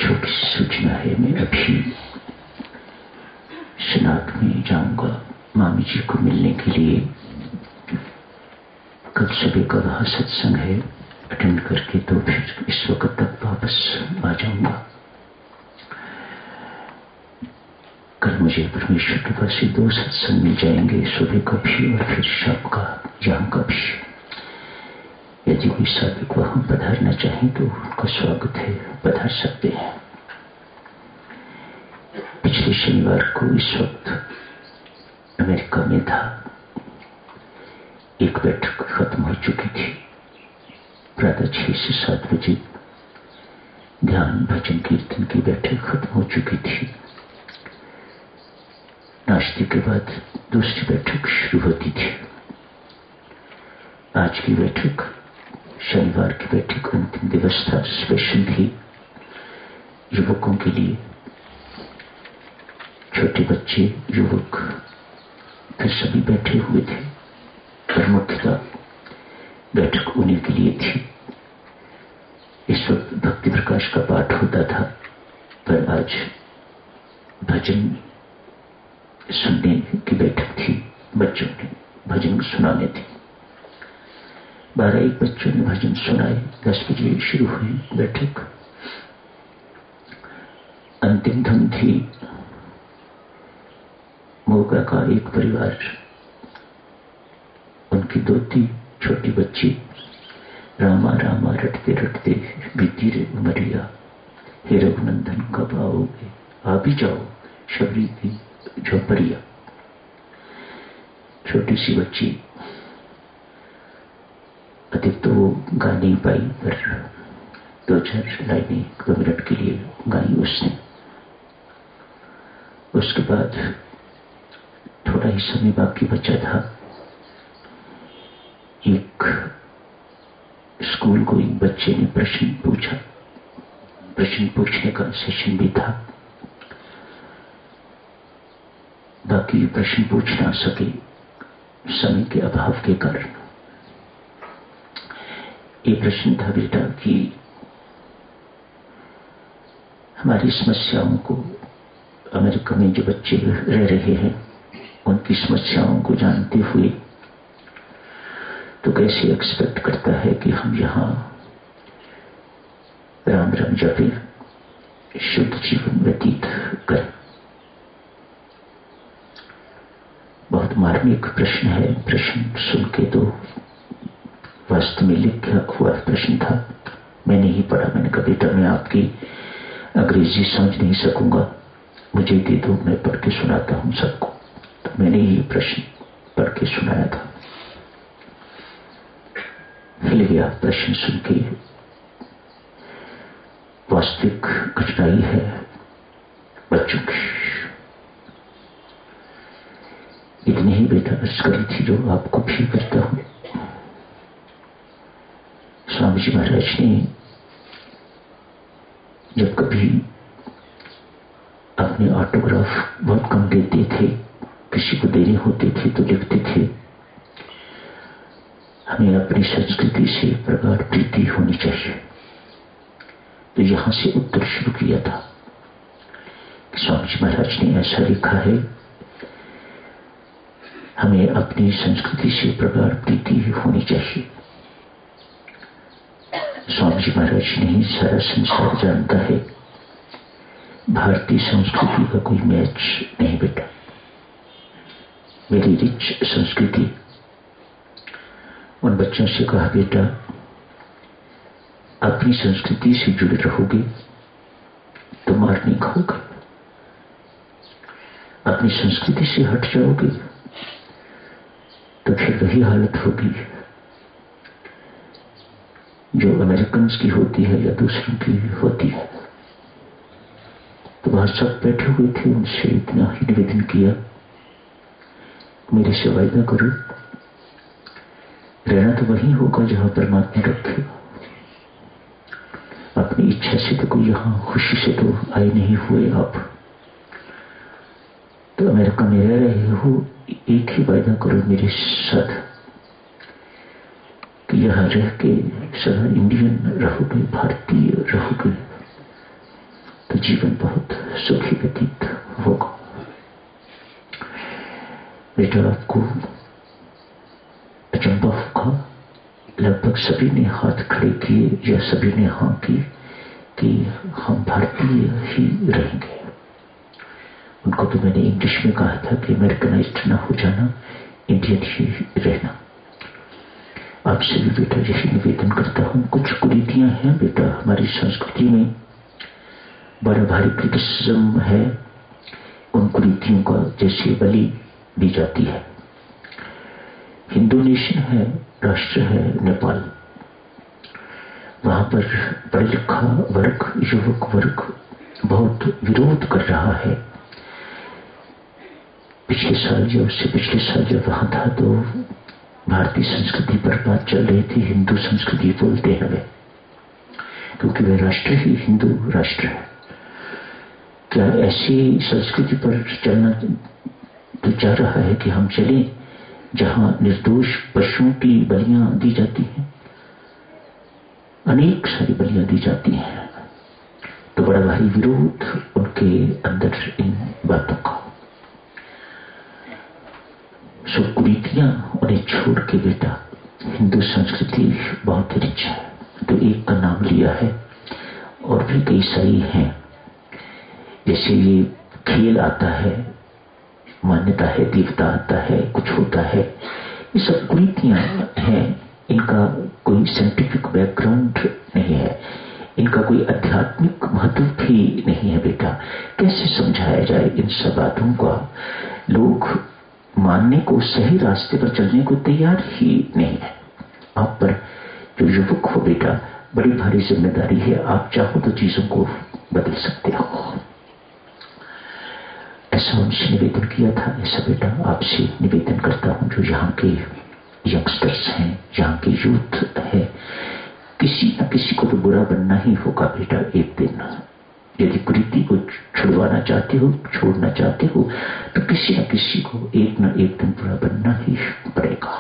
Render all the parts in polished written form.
छोटी सी सूचना है। मैं अभी शनाख में जाऊंगा मामी जी को मिलने के लिए। कल सुबह का वहां सत्संग है, अटेंड करके तो फिर इस वक्त तक वापस आ जाऊंगा। कल मुझे परमेश्वर के पास ही 2 सत्संग मिल जाएंगे, सुबह का भी और फिर शाम का यहाँ का भी। यदि कोई साधक वहां पधारना चाहे तो उनका स्वागत है, पधार सकते हैं। पिछले शनिवार को इस वक्त अमेरिका में था, एक बैठक खत्म हो चुकी थी। प्रातः 6 से 7 बजे ध्यान भजन कीर्तन की बैठक खत्म हो चुकी थी। नाश्ते के बाद दूसरी बैठक शुरू होती थी। आज की बैठक शनिवार की बैठक अंतिम दिवस था, स्पेशल थी युवकों के लिए। छोटे बच्चे, युवक फिर सभी बैठे हुए थे, पर मुख्यतः बैठक उन्हीं के लिए थी। इस वक्त भक्ति प्रकाश का पाठ होता था, पर आज भजन सुनने की बैठक थी। बच्चों ने भजन सुनाने थे। 12-1 बच्चों ने भजन सुनाए। 10 बजे शुरू हुई बैठक। अंतिम धुन थी मोगा का एक परिवार, उनकी 2 छोटी बच्ची रामा रामा रटते रटते बीती रे उमरिया, हे रघुनंदन कब आओगे, आ भी जाओ शबरी की झोपड़िया। छोटी सी बच्ची अधिक तो वो गा नहीं पाई, पर 2-4 लाइनें 2 मिनट के लिए गाई उसने। उसके बाद थोड़ा ही समय बाकी बचा था। एक स्कूल को एक बच्चे ने प्रश्न पूछा, प्रश्न पूछने का सेशन भी था। बाकी प्रश्न पूछ ना सके समय के अभाव के कारण। ये प्रश्न था बेटा कि हमारी समस्याओं को, अमेरिका में जो बच्चे रह रहे हैं उनकी समस्याओं को जानते हुए तो कैसे एक्सपेक्ट करता है कि हम यहाँ राम राम जपे, शुद्ध जीवन व्यतीत करें। बहुत मार्मिक प्रश्न है। प्रश्न सुन के तो वास्तव में लिखा हुआ प्रश्न था। मैंने ही पढ़ा। मैंने कहा बेटा मैं आपकी अंग्रेजी समझ नहीं सकूंगा, मुझे दे दो, मैं पढ़ के सुनाता हूं सबको। तो मैंने ही प्रश्न पढ़ के सुनाया था। हिल गया प्रश्न सुन के। वास्तविक कठिनाई है बच्चों की। इतनी ही बेटा अर्ज करी थी जो आपको भी करता हूं। स्वामी जी महाराज ने जब कभी अपने ऑटोग्राफ बहुत कम देते थे, किसी को देने होते थे तो लिखते थे, हमें अपनी संस्कृति से प्रगाढ़ प्रीति होनी चाहिए। तो यहां से उत्तर शुरू किया था। स्वामी जी महाराज ने ऐसा लिखा है, हमें अपनी संस्कृति से प्रगाढ़ प्रीति होनी चाहिए। स्वामी जी महाराज ने ही सारा संसार जानता है, भारतीय संस्कृति का कोई मैच नहीं बेटा। मेरी रिच संस्कृति। उन बच्चों से कहा बेटा अपनी संस्कृति से जुड़े रहोगे तो मार नहीं खाओगे, अपनी संस्कृति से हट जाओगे तो फिर वही हालत होगी जो अमेरिकन की होती है या दूसरों की होती है। तो वहां सब बैठे हुए थे, उनसे इतना ही निवेदन किया, मेरे से वायदा करो, रहना तो वही होगा जहां परमात्मा रखे। अपनी इच्छा से तो कोई यहां खुशी से तो आए नहीं हुए आप, तो अमेरिका में रह रहे हो, एक ही वायदा करो मेरे साथ कि यहां रह के सदा इंडियन रहोगे, भारतीय रहोगे। जीवन बहुत सुखी व्यतीत होगा। बेटा, आपको अचंबा होगा, लगभग सभी ने हाथ खड़े किए या सभी ने हाँ की कि हम भारतीय ही रहेंगे। उनको तो मैंने इंग्लिश में कहा था कि अमेरिकनाइज्ड ना हो जाना, इंडियन ही रहना। आपसे भी बेटा यही निवेदन करता हूं। कुछ कुरीतियां हैं बेटा हमारी संस्कृति में, बड़ा भारी क्रिटिसिज्म है उन कुरीतियों का, जैसे बलि दी जाती है। हिंदू नेशन है, राष्ट्र है नेपाल, वहां पर पढ़ा लिखा वर्ग, युवक वर्ग बहुत विरोध कर रहा है। पिछले साल या उससे पिछले साल जब वहां था तो भारतीय संस्कृति पर बात चल रही थी। हिंदू संस्कृति बोलते हैं वे, क्योंकि वह राष्ट्र ही हिंदू राष्ट्र है। क्या ऐसी संस्कृति पर चलना तो चाह रहा है कि हम चलें जहां निर्दोष पशुओं की बलियां दी जाती हैं, अनेक सारी बलियां दी जाती हैं, तो बड़ा भारी विरोध उनके अंदर इन बातों का। सो कुरीतियां उन्हें छोड़ के बेटा हिंदू संस्कृति बहुत रिच है। तो एक का नाम लिया है और भी कई सारी हैं, जैसे ये खेल आता है, मान्यता है, देवता आता है, कुछ होता है, ये सब कुरीतियां हैं। इनका कोई साइंटिफिक बैकग्राउंड नहीं है, इनका कोई आध्यात्मिक महत्व भी नहीं है बेटा। कैसे समझाया जाए इन सब बातों का? लोग मानने को, सही रास्ते पर चलने को तैयार ही नहीं है। आप पर जो युवक हो बेटा, बड़ी भारी जिम्मेदारी है। आप चाहो तो चीजों को बदल सकते हो। ऐसा उनसे निवेदन किया था, ऐसा बेटा आपसे निवेदन करता हूं। जो यहाँ के यंगस्टर्स हैं, यहाँ के यूथ है, किसी न किसी को तो बुरा बनना ही होगा बेटा एक दिन। यदि कुरीति को छुड़वाना चाहते हो, छोड़ना चाहते हो, तो किसी न किसी को एक न एक दिन बुरा बनना ही पड़ेगा।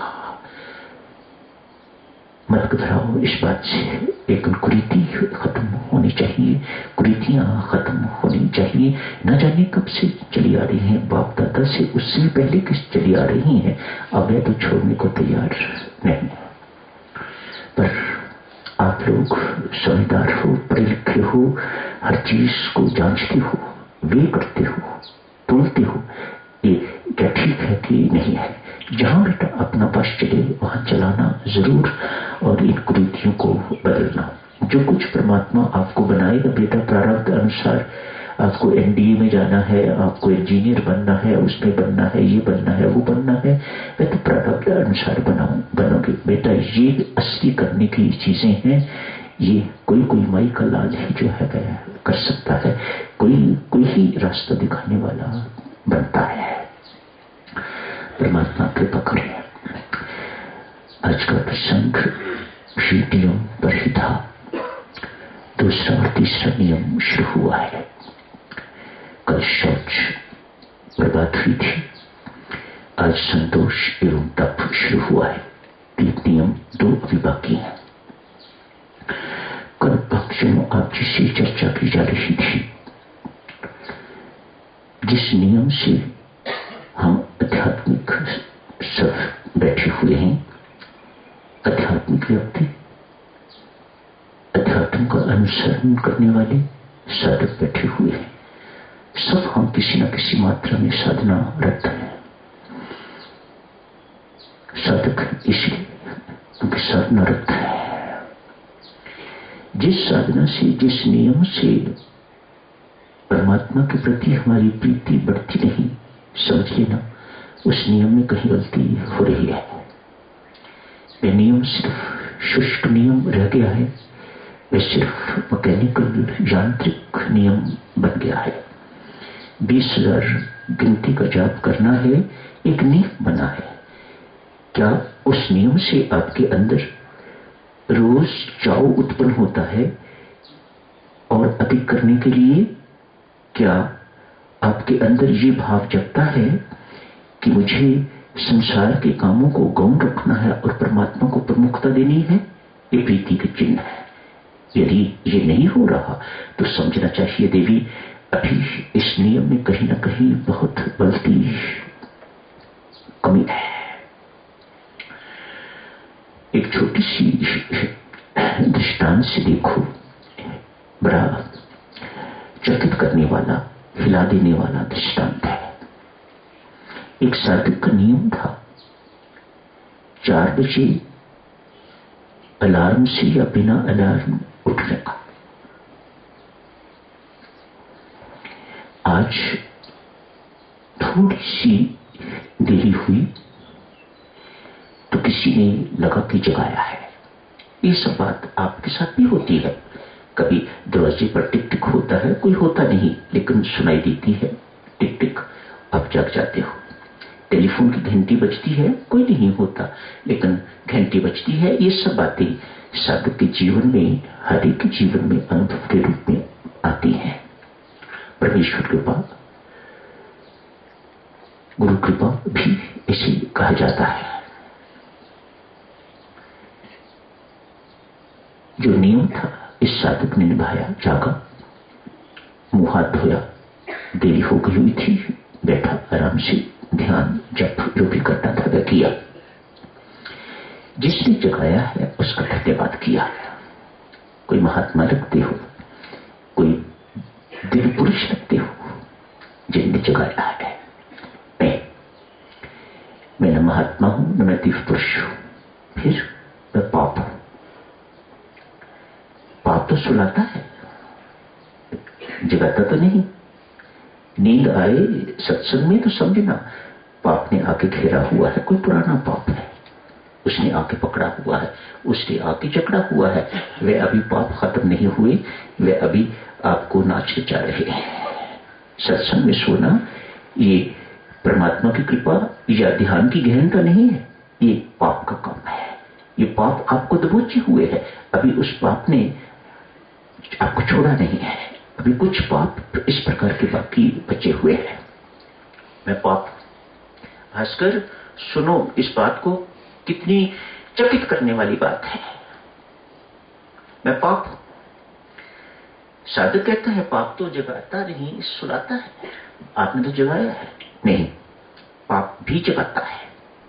मत घबराओ इस बात से, लेकिन कुरीति खत्म होनी चाहिए, कुरीतियां खत्म होनी चाहिए। न जाने कब से चली आ रही हैं, बाप दादा से, उससे भी पहले किस चली आ रही हैं, अब वे तो छोड़ने को तैयार नहीं। पर आप लोग समझदार हो, पढ़े लिखे हो, हर चीज को जांचते हो, वे करते हो, तोलते हो, ये क्या ठीक है कि नहीं है। जहां बेटा अपना बस चले वहां चलाना जरूर, और इन कुरीतियों को बदलना। जो कुछ परमात्मा आपको बनाएगा बेटा प्रारब्ध अनुसार, आपको एनडीए में जाना है, आपको इंजीनियर बनना है, उसमें बनना है, ये बनना है, वो बनना है, वह तो प्रारब्ध अनुसार बनोगे बेटा। ये असली करने की चीजें हैं। ये कोई माई का लाल ही जो है वह कर सकता है, कोई ही रास्ता दिखाने वाला बनता है। परमात्मा कृपा करे। आज का प्रसंग श्री नियम पर ही था। दूसरा और तीसरा नियम शुरू हुआ है। कल शौच बर्बाद हुई थी, आज संतोष एवं तप शुरू हुआ है। 3 नियम 2 अभी बाकी हैं। कल भक्तों आप जिससे चर्चा की जा रही थी, जिस नियम से हम आध्यात्मिक सब बैठे हुए हैं, आध्यात्मिक व्यक्ति, अध्यात्म का अनुसरण करने वाले साधक बैठे हुए हैं, सब हम किसी न किसी मात्रा में साधना रत हैं। साधक इसलिए क्योंकि साधना रत है। जिस साधना से, जिस नियम से परमात्मा के प्रति हमारी प्रीति बढ़ती नहीं, समझ लेना उस नियम में कहीं गलती हो रही है। यह नियम सिर्फ शुष्क नियम रह गया है, वह सिर्फ मैकेनिकल यांत्रिक नियम बन गया है। 20,000 गिनती का जाप करना है, एक नियम बना है। क्या उस नियम से आपके अंदर रोज चाव उत्पन्न होता है और अधिक करने के लिए? क्या आपके अंदर ये भाव जगता है कि मुझे संसार के कामों को गौण रखना है और परमात्मा को प्रमुखता देनी है? ये प्रीति के चिन्ह है। यदि ये नहीं हो रहा तो समझना चाहिए देवी अभी इस नियम में कहीं ना कहीं बहुत गलती कमी है। एक छोटी सी दृष्टांत से देखो, बड़ा चकित करने वाला, हिला देने वाला दृष्टांत है। एक साधक का नियम था 4 बजे अलार्म से या बिना अलार्म उठने का। आज थोड़ी सी देरी हुई तो किसी ने लगा के जगाया है। ये सब बात आपके साथ भी होती है। कभी दरवाजे पर टिक टिक होता है, कोई होता नहीं, लेकिन सुनाई देती है टिक टिक, आप जग जाते हो। टेलीफोन की घंटी बजती है, कोई नहीं होता, लेकिन घंटी बजती है। ये सब बातें साधक के जीवन में, हर एक के जीवन में अनुभव के रूप में आती हैं। परमेश्वर कृपा, गुरु कृपा भी इसे कहा जाता है। जो नियम था इस साधक ने निभाया। जागा, मुंह हाथ धोया, देरी हो गई हुई थी, बैठा आराम से, ध्यान जप जो भी करना था वह किया। जिसने जगाया है उसका धन्यवाद किया। कोई महात्मा लगते हो, कोई दिव्य पुरुष लगते हो जिनने जगाया है। मैं न महात्मा हूं, न मैं दिव्य पुरुष हूं, फिर मैं पाप हूं। पाप तो सुलाता है, जगाता तो नहीं। नींद आए सत्संग में तो समझना पाप ने आके घेरा हुआ है, कोई पुराना पाप है, उसने आके पकड़ा हुआ है, उसने आके जकड़ा हुआ है। वे अभी पाप खत्म नहीं हुए, वे अभी आपको नाच नचा रहे हैं। सत्संग में सोना ये परमात्मा की कृपा या ध्यान की गहनता नहीं है, ये पाप का काम है। ये पाप आपको दबोचे हुए है, अभी उस पाप ने आपको छोड़ा नहीं है। अभी कुछ पाप इस प्रकार के बाकी बचे हुए हैं। मैं पाप, भास्कर सुनो इस बात को, कितनी चकित करने वाली बात है। मैं पाप, साधक कहता है पाप तो जगाता नहीं, सुलाता है। आपने तो जगाया है। नहीं, पाप भी जगाता है।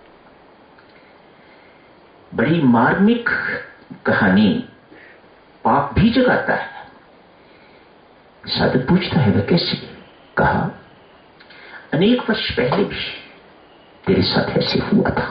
बड़ी मार्मिक कहानी, पाप भी जगाता है। साधक पूछता है वह कैसे? कहा अनेक वर्ष पहले भी तेरे साथ ऐसे हुआ था।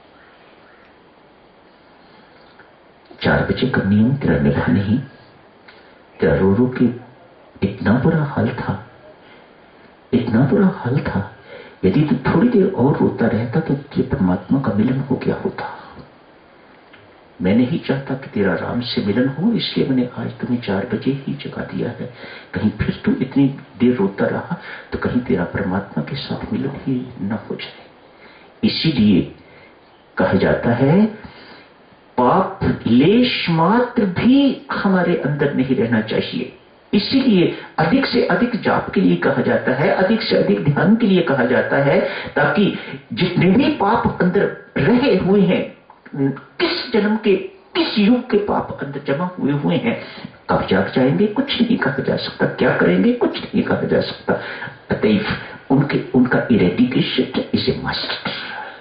4 बजे का नियम तेरा मिला नहीं, तेरा रो रो के इतना बुरा हाल था, इतना बुरा हाल था। यदि तू थोड़ी देर और रोता रहता तो तुझे परमात्मा का मिलन हो गया होता। मैं नहीं चाहता कि तेरा राम से मिलन हो, इसलिए मैंने आज तुम्हें 4 बजे ही जगा दिया है। कहीं फिर तू इतनी देर रोता रहा तो कहीं तेरा परमात्मा के साथ मिलन ही न हो जाए। इसीलिए कहा जाता है पाप लेश मात्र भी हमारे अंदर नहीं रहना चाहिए। इसीलिए अधिक से अधिक जाप के लिए कहा जाता है, अधिक से अधिक ध्यान के लिए कहा जाता है, ताकि जितने भी पाप अंदर रहे हुए हैं, किस जन्म के, किस युग के पाप अंदर जमा हुए हैं, कब जाग जाएंगे कुछ नहीं कहा जा सकता, क्या करेंगे कुछ नहीं कहा जा सकता। अतएव उनका इरेडिकेशन इज ए मस्ट।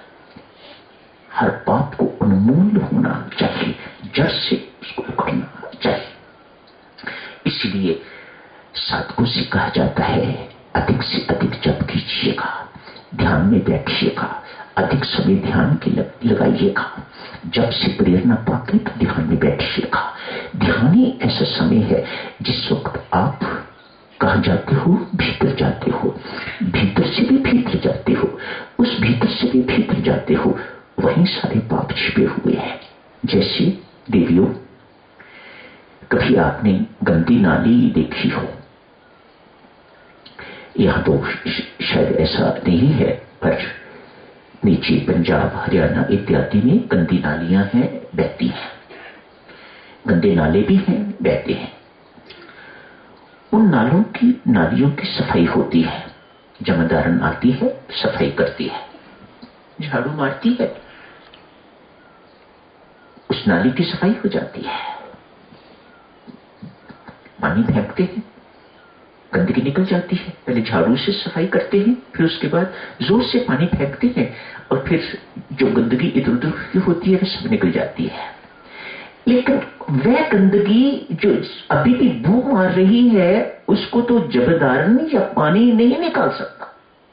हर पाप को उन्मूलन होना चाहिए, जड़ से उसको उखड़ना चाहिए। इसलिए साधकों से कहा जाता है अधिक से अधिक जप कीजिएगा, ध्यान में बैठिएगा, अधिक समय ध्यान के लगाइएगा। जब से प्रेरणा पाके तो ध्यान में बैठिएगा। ध्यान ही ऐसा समय है जिस वक्त आप कहाँ जाते हो, भीतर जाते हो, भीतर से भी भीतर जाते हो, उस भीतर से भी भीतर जाते हो, वहीं सारे पाप छिपे हुए हैं। जैसे देवियों, कभी आपने गंदी नाली देखी हो, यहां तो शायद ऐसा नहीं है, पर नीचे पंजाब, हरियाणा इत्यादि में गंदी नालियां हैं, बहती हैं, गंदे नाले भी हैं, बहते हैं। उन नालियों की सफाई होती है, जमादारन आती है, सफाई करती है, झाड़ू मारती है, उस नाली की सफाई हो जाती है। पानी फेंकते हैं, गंदगी निकल जाती है। पहले झाड़ू से सफाई करते हैं, फिर उसके बाद जोर से पानी फेंकते हैं और फिर जो गंदगी इधर उधर होती है वह सब निकल जाती है। लेकिन वह गंदगी जो अभी भी बू मार रही है उसको तो जबरदारन या पानी नहीं निकाल सकता।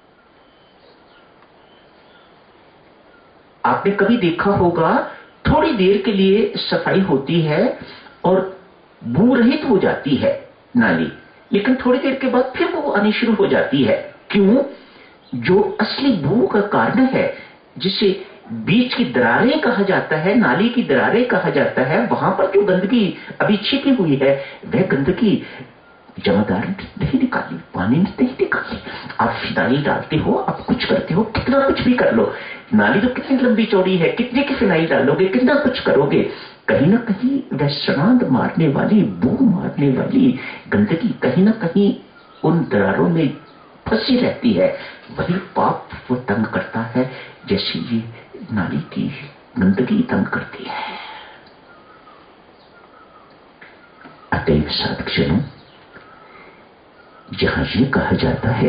आपने कभी देखा होगा थोड़ी देर के लिए सफाई होती है और बू रहित हो जाती है नाली, लेकिन थोड़ी देर के बाद फिर वो आनी शुरू हो जाती है। क्यों? जो असली बू का कारण है, जिसे बीच की दरारें कहा जाता है, नाली की दरारें कहा जाता है, वहां पर जो गंदगी अभी छिपी हुई है वह गंदगी जमादार नहीं निकाली, पानी नहीं निकाली। आप फिनाइल डालते हो, आप कुछ करते हो, कितना कुछ भी कर लो, नाली तो कितनी लंबी चौड़ी है, कितने की फिनाइल डालोगे, कितना कुछ करोगे, कहीं ना कहीं वह सरांद मारने वाली, बू मारने वाली गंदगी कहीं ना कहीं उन दरारों में फंसी रहती है। वही पाप वो तंग करता है, जैसे ये नाली की गंदगी तंग करती है। अतएव साधकजनों, जहां ये कहा जाता है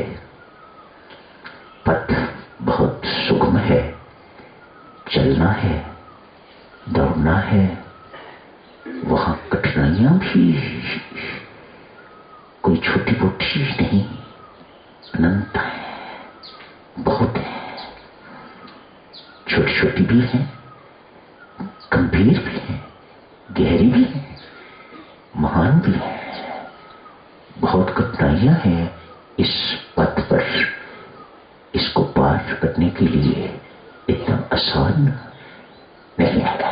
पथ बहुत सुगम है, चलना है, दौड़ना है, वहां कठिनाइयां भी कोई छोटी मोटी नहीं, अनंत है, बहुत है, छोटी छोटी भी है, गंभीर भी है, गहरी भी है, महान भी है। बहुत कठिनाइयां हैं इस पथ पर, इसको पार करने के लिए इतना आसान नहीं है।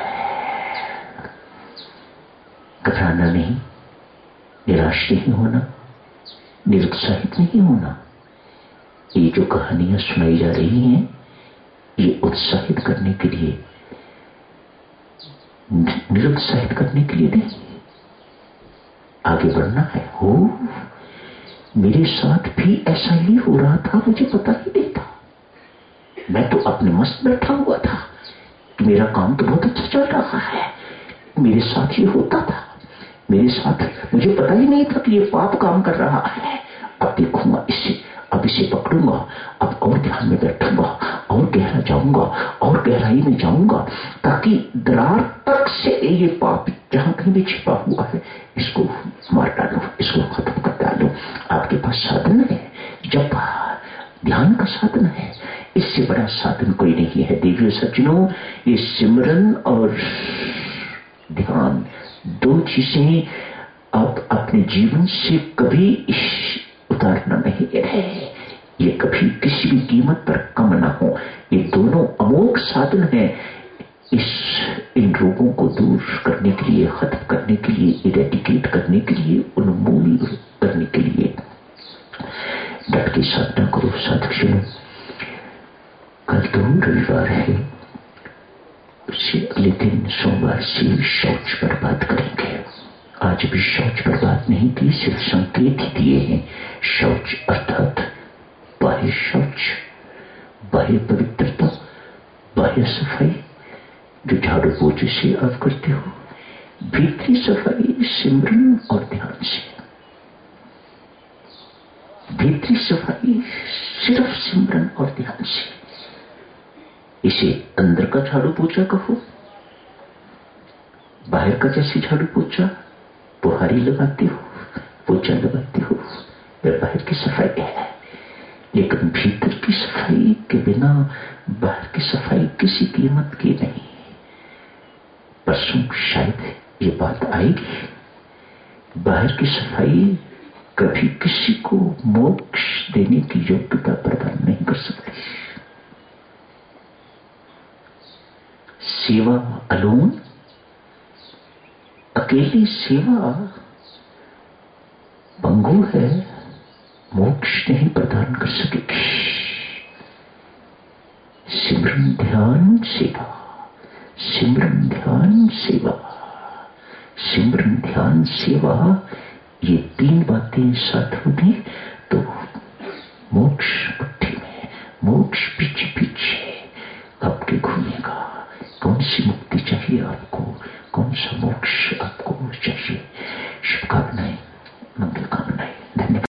घबराना नहीं, निराश नहीं होना, निरुत्साहित नहीं होना। ये जो कहानियां सुनाई जा रही हैं ये उत्साहित करने के लिए, निरुत्साहित करने के लिए नहीं, आगे बढ़ना है। हो, मेरे साथ भी ऐसा ही हो रहा था, मुझे पता ही नहीं था। मैं तो अपने मस्त बैठा हुआ था कि मेरा काम तो बहुत अच्छा चल रहा है, मेरे साथ ये होता था, मेरे साथ मुझे पता ही नहीं था कि ये पाप काम कर रहा है। अब देखूंगा इसे, अब इसे पकड़ूंगा, अब और ध्यान में बैठूंगा, और गहरा जाऊंगा, और गहराई में जाऊंगा, ताकि दरार तक से ये पाप जहां कहीं भी छिपा हुआ है इसको मार डालो, इसको खत्म कर डालो। आपके पास साधन है, जब ध्यान का साधन है, इससे बड़ा साधन कोई नहीं है। देवियों सज्जनों, ये सिमरन और ध्यान दो चीजें आप अपने जीवन से कभी उतारना नहीं है, ये कभी किसी भी कीमत पर कम ना हो। ये दोनों अमोघ साधन हैं इन रोगों को दूर करने के लिए, खत्म करने के लिए, इरेडिकेट करने के लिए, उन्मूल करने के लिए। डट की साधना करो साधक। कल तो रविवार है, उससे अगले दिन सोमवार से शौच पर बात करेंगे। आज भी शौच पर बात नहीं की, सिर्फ संकेत ही दिए हैं। शौच अर्थात बाह्य शौच, बाह्य पवित्रता, बाह्य सफाई जो झाड़ू पोछे से आप करते हो, भीतरी सफाई सिमरन और ध्यान से। भीतरी सफाई सिर्फ सिमरन और ध्यान से। इसे अंदर का झाड़ू पोछा कहो, बाहर का जैसे झाड़ू पोछा, बुहारी लगाते हो, पोछा लगाते हो, वह बाहर की सफाई है। लेकिन भीतर की सफाई के बिना बाहर की सफाई किसी कीमत की नहीं। परसों शायद ये बात आएगी, बाहर की सफाई कभी किसी को मोक्ष देने की योग्यता प्रदान नहीं कर सकती। सेवा अलोन, अकेली सेवा भंगु है, मोक्ष नहीं प्रदान कर सकेगी। सिमरन ध्यान सेवा, सिमरन ध्यान सेवा, सिमरन ध्यान सेवा, ये तीन बातें साथ होंगी तो मोक्ष मुट्ठी में, मोक्ष पीछे पीछे आपके घूमेगा। कौन सी मुक्ति चाहिए आपको, कौन सा मोक्ष आपको चाहिए? शुभकामनाएं।